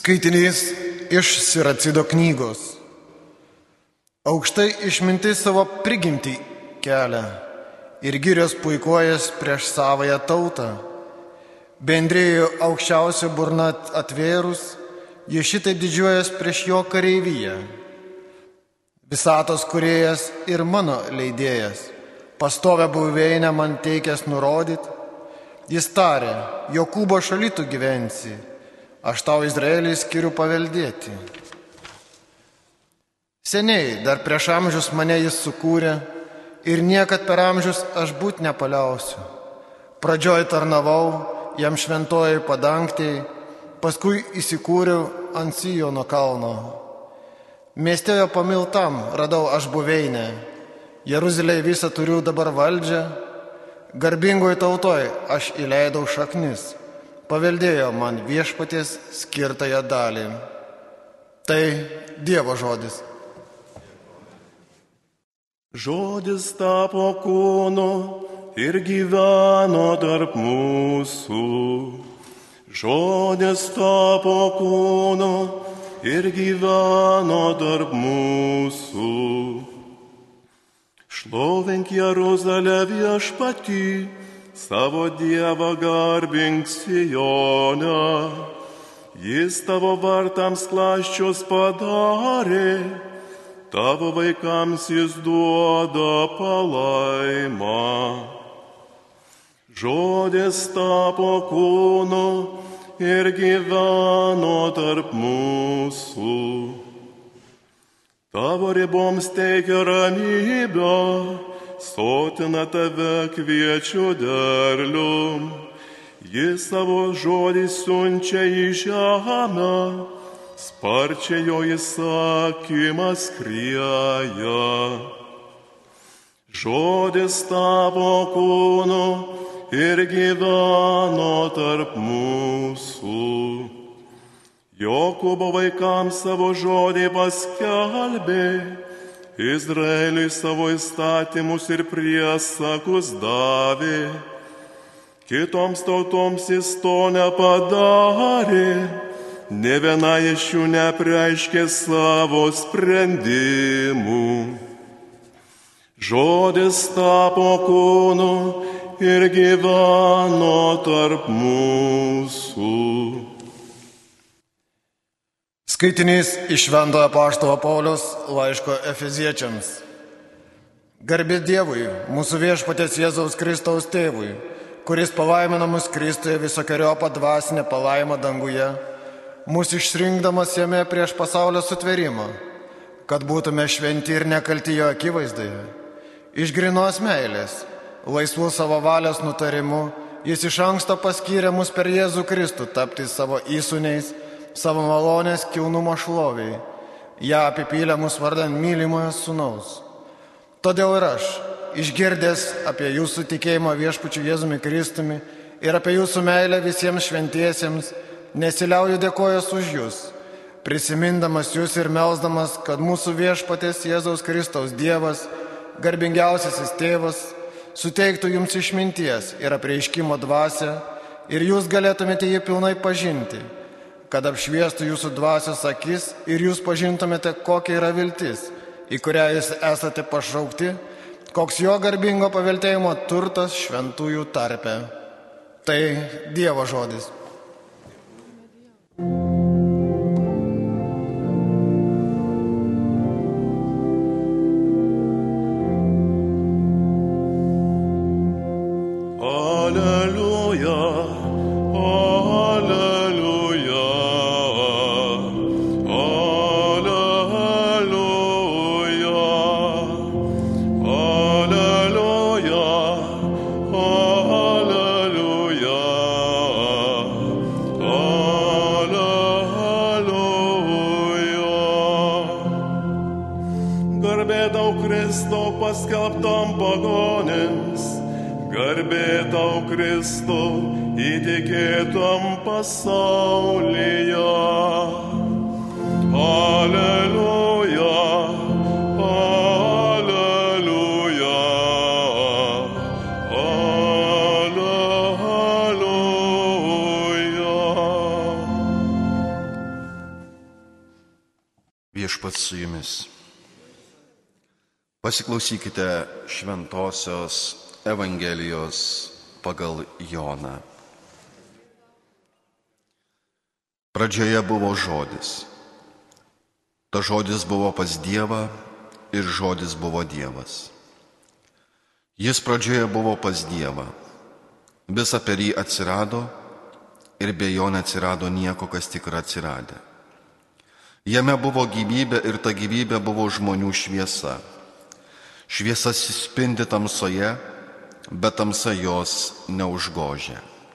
Skaitinys iš Siracido knygos. Aukštai išmintis savo prigimtį kelia ir girios puikuojas prieš savąją tautą. Bendrėjo aukščiausio burną atvėrus, jie šitaip didžiuojas prieš jo kareivyją. Visatos kūrėjas ir mano leidėjas, pastovę buveinę man teikęs nurodyt, jis tarė, Jokūbo šaly tu gyvensi, aš tau Izraelį skiriu paveldėti. Seniai, dar prieš amžius mane jis sukūrė ir niekad per amžius aš būt nepaliausiu. Pradžioj tarnavau jam šventojai padangtėjai, paskui įsikūriau ant Sijono kalno. Mieste jo pamiltam radau aš buveinę, Jeruzalėje visą turiu dabar valdžią, garbingoj tautoj aš įleidau šaknis, paveldėjo man viešpaties skirtąją dalį. Tai Dievo žodis. Žodis tapo kūnu ir gyveno tarp mūsų. Žodis tapo kūnu ir gyveno tarp mūsų. Šlovink Jeruzalę viešpatį, savo Dievą garbink Sijone. Jis tavo vartams klasčius padarė, tavo vaikams jis duoda palaimą. Žodis tapo kūnu ir gyveno tarp mūsų. Tavo riboms teikia ramybę, sotina tave kviečių derlium. Jis savo žodį siunčia į žemę, sparčiai jo įsakymas skrieja. Žodis tapo kūnu ir gyveno tarp mūsų. Jokūbo vaikams savo žodį paskelbė, Izraeliui savo įstatymus ir priesakus davė. Kitoms tautoms jis to nepadarė, nė viena iš jų neapreiškė savo sprendimų. Žodis tapo kūnu ir gyveno tarp mūsų. Skaitinys iš Šventojo Apaštalo Pauliaus laiško Efeziečiams. Garbė Dievui, mūsų viešpaties Jėzaus Kristaus tėvui, kuris palaimino mus Kristuje visokeriopą dvasinę palaimą danguje, mus išrinkdamas jame prieš pasaulio sutvėrimą, kad būtume šventi ir nekalti jo akivaizdoje. Iš grynos meilės, laisvų savo valios nutarimu, jis iš anksto paskyrė mus per Jėzų Kristų tapti savo įsūniais, savo malonės kilnumo šloviai, ją apipylė mus vardan mylimojo sūnaus. Todėl ir aš, išgirdęs apie jūsų tikėjimą viešpačiu Jėzumi Kristumi ir apie jūsų meilę visiems šventiesiems, nesiliauju dėkojęs už jūs, prisimindamas jūs ir melsdamas, kad mūsų viešpaties Jėzaus Kristaus Dievas, garbingiausiasis tėvas, suteiktų jums išminties ir apreiškimo dvasią ir jūs galėtumėte jį pilnai pažinti, kad apšviestų jūsų dvasios akis ir jūs pažintumėte, kokia yra viltis, į kurią jūs esate pašaukti, koks jo garbingo paveldėjimo turtas šventųjų tarpe. Tai Dievo žodis. Paskelbtam pagonėms, garbė tau Kristau įtikėtam pasaulyje. Aleliuja, aleliuja, Viešpats su jumis. Pasiklausykite Šventosios Evangelijos pagal Joną. Pradžioje buvo žodis. Ta žodis buvo pas Dievą ir žodis buvo Dievas. Jis pradžioje buvo pas Dievą. Visa per jį atsirado ir be jo neatsirado nieko, kas tik yra atsiradę. Jame buvo gyvybė ir ta gyvybė buvo žmonių šviesa. Šviesa spindi tamsoje, bet tamsa jos neužgožia.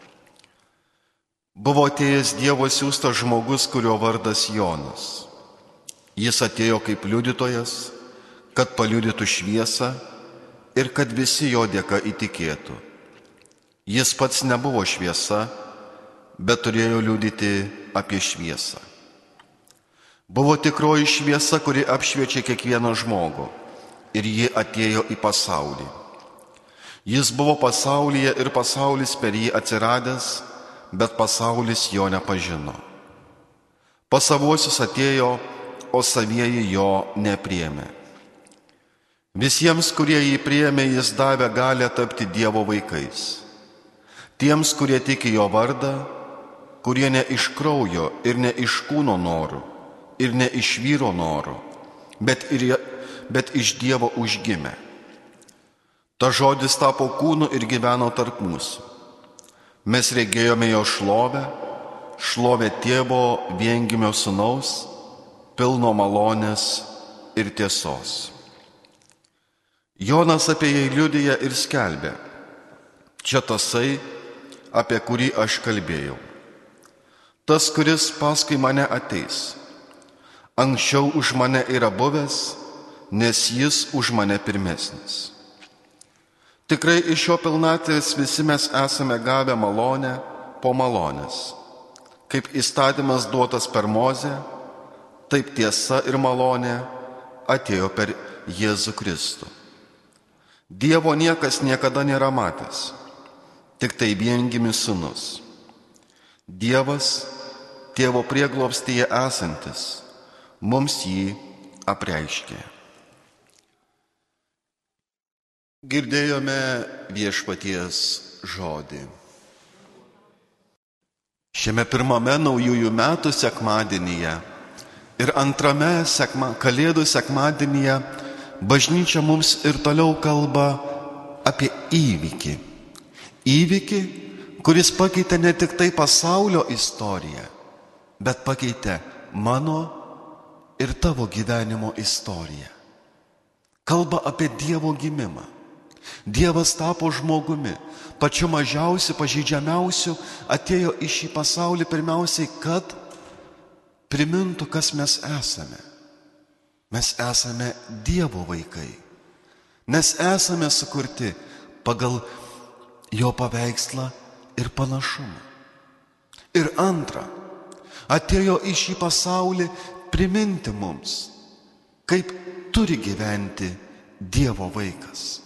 Buvo atėjęs Dievo siųstas žmogus, kurio vardas Jonas. Jis atėjo kaip liudytojas, kad paliudytų šviesą ir kad visi jo dėka įtikėtų. Jis pats nebuvo šviesa, bet turėjo liudyti apie šviesą. Buvo tikroji šviesa, kuri apšviečia kiekvieną žmogų, ir ji atėjo į pasaulį. Jis buvo pasaulyje ir pasaulis per jį atsiradęs, bet pasaulis jo nepažino. Pas savuosius atėjo, o savieji jo nepriėmė. Visiems, kurie jį priėmė, jis davė galią tapti Dievo vaikais. Tiems, kurie tiki jo vardą, kurie ne iš kraujo ir ne iš kūno norų, ir ne iš vyro norų, bet iš Dievo užgimė. Ta žodis tapo kūnu ir gyveno tarp mūsų. Mes regėjome jo šlovę, šlovę Tėvo viengimio sūnaus, pilno malonės ir tiesos. Jonas apie jį liudija ir skelbė: čia tasai, apie kurį aš kalbėjau. Tas, kuris paskui mane ateis. Anksčiau už mane yra buvęs, nes jis už mane pirmesnis. Tikrai iš jo pilnatvės visi mes esame gavę malonę po malonės. Kaip įstatymas duotas per Mozę, taip tiesa ir malonė atėjo per Jėzų Kristų. Dievo niekas niekada nėra matęs, tik tai viengimis sūnus. Dievas, Tėvo prieglobstyje esantis, mums jį apreiškė. Girdėjome viešpaties žodį. Šiame pirmame naujųjų metų sekmadienyje ir antrame Kalėdų sekmadienyje bažnyčia mums ir toliau kalba apie įvykį. Įvykį, kuris pakeitė ne tik tai pasaulio istoriją, bet pakeitė mano ir tavo gyvenimo istoriją. Kalba apie Dievo gimimą. Dievas tapo žmogumi, pačiu mažiausiu, pažeidžiamiausiu, atėjo į šį pasaulį pirmiausiai, kad primintų, kas mes esame. Mes esame Dievo vaikai, nes esame sukurti pagal jo paveikslą ir panašumą. Ir antra, atėjo į šį pasaulį priminti mums, kaip turi gyventi Dievo vaikas.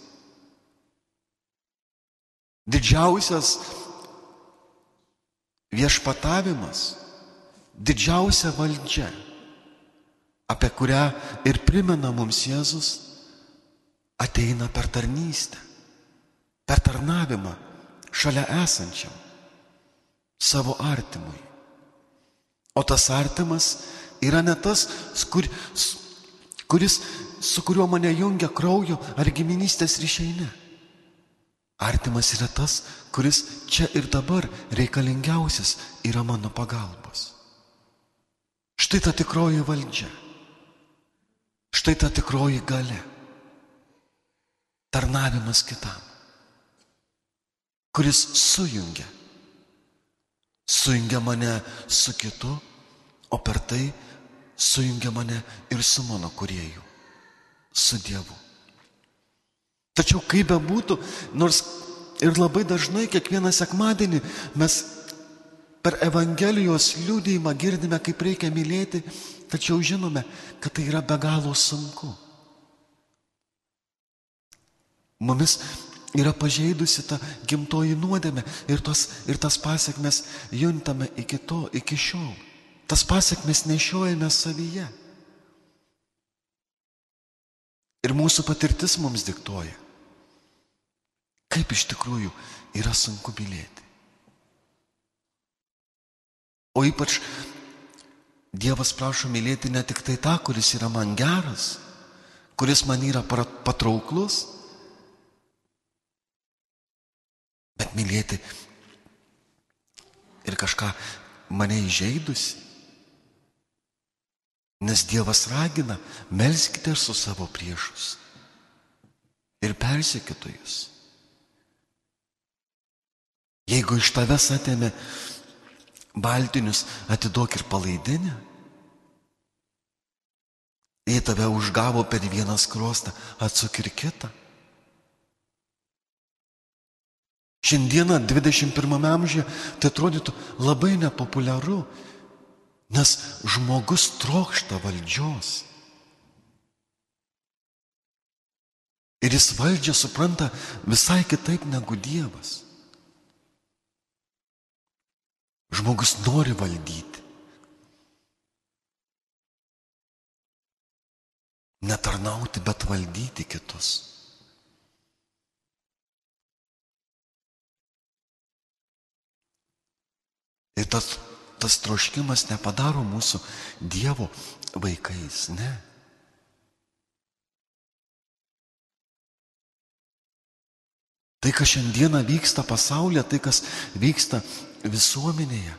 Didžiausias viešpatavimas, didžiausia valdžia, apie kurią ir primena mums Jėzus, ateina per tarnystę, per tarnavimą šalia esančiam, savo artimui. O tas artimas yra ne tas, su kuriuo mane jungia kraujo ar giminystės ryšiai, ne. Artimas yra tas, kuris čia ir dabar reikalingiausias yra mano pagalbos. Štai ta tikroji valdžia. Štai ta tikroji galia. Tarnavimas kitam, kuris sujungia mane su kitu, o per tai sujungia mane ir su mano kūrėju, su Dievu. Tačiau kaip bebūtų, nors ir labai dažnai kiekvieną sekmadienį mes per Evangelijos liudijimą girdime, kaip reikia mylėti, tačiau žinome, kad tai yra be galo sunku. Mumis yra pažeidusi ta gimtoji nuodėmė ir tas pasekmes juntame iki šiol. Tas pasekmes nešiojame savyje. mūsų patirtis mums diktuoja, kaip iš tikrųjų yra sunku mylėti. O ypač Dievas prašo mylėti ne tik tai tą, kuris yra man geras, kuris man yra patrauklus, bet mylėti ir kažką mane įžeidusi. Nes Dievas ragina, melskite su savo priešus ir persekiotojus. Jeigu iš tavęs atėmė baltinius, atiduok ir palaidinę. Jei tave užgavo per vieną skruostą, atsuk ir kitą. Šiandieną 21 amžiuje tai atrodytų labai nepopuliaru, nes žmogus trokšta valdžios. Ir jis valdžią supranta visai kitaip negu Dievas. Žmogus nori valdyti. Netarnauti, bet valdyti kitus. Ir tas troškimas nepadaro mūsų Dievo vaikais, ne. Tai, kas šiandieną vyksta pasaulyje, tai, kas vyksta visuomenėje,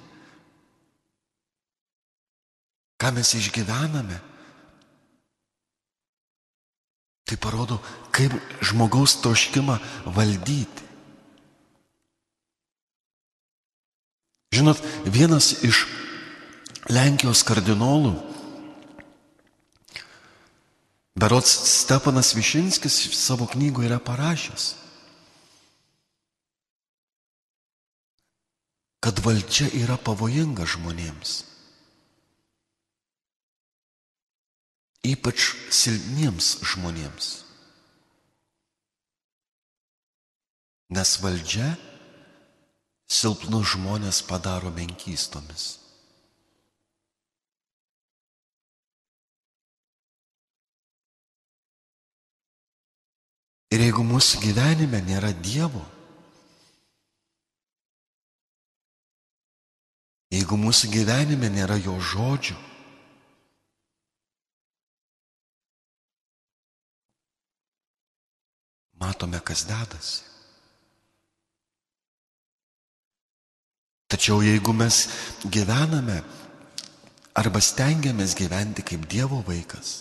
ką mes išgyvename, tai parodo, kaip žmogaus troškimą valdyti. Žinot, vienas iš Lenkijos kardinolų, berods Stepanas Višinskis, savo knygoje yra parašęs, kad valdžia yra pavojinga žmonėms, ypač silpniems žmonėms. Nes valdžia silpnus žmonės padaro menkystomis. Ir jeigu mūsų gyvenime nėra Dievo, jeigu mūsų gyvenime nėra jo žodžių, matome, kas dedasi. Tačiau jeigu mes gyvename arba stengiamės gyventi kaip Dievo vaikas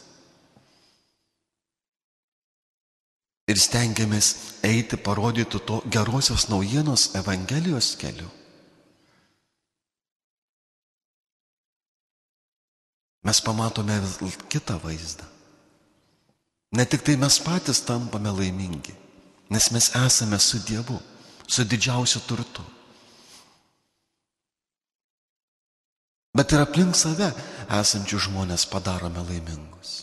ir stengiamės eiti parodyti to gerosios naujienos Evangelijos keliu, mes pamatome kitą vaizdą. Ne tik tai mes patys tampame laimingi, nes mes esame su Dievu, su didžiausiu turtu. Bet ir aplink save esančių žmonės padarome laimingus.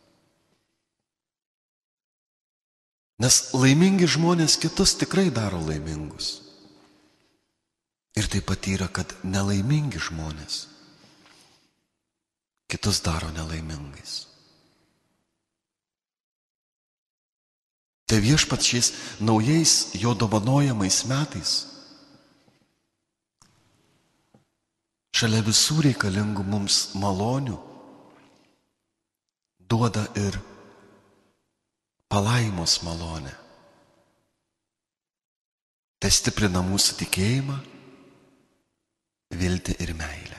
Nes laimingi žmonės kitus tikrai daro laimingus. Ir taip pat yra, kad nelaimingi žmonės kitus daro nelaimingais. Tai viešpats šiais naujais jo dovanojamais metais šalia visų reikalingų mums malonių duoda ir palaimos malonę. Tai stiprina mūsų tikėjimą, viltį ir meilę.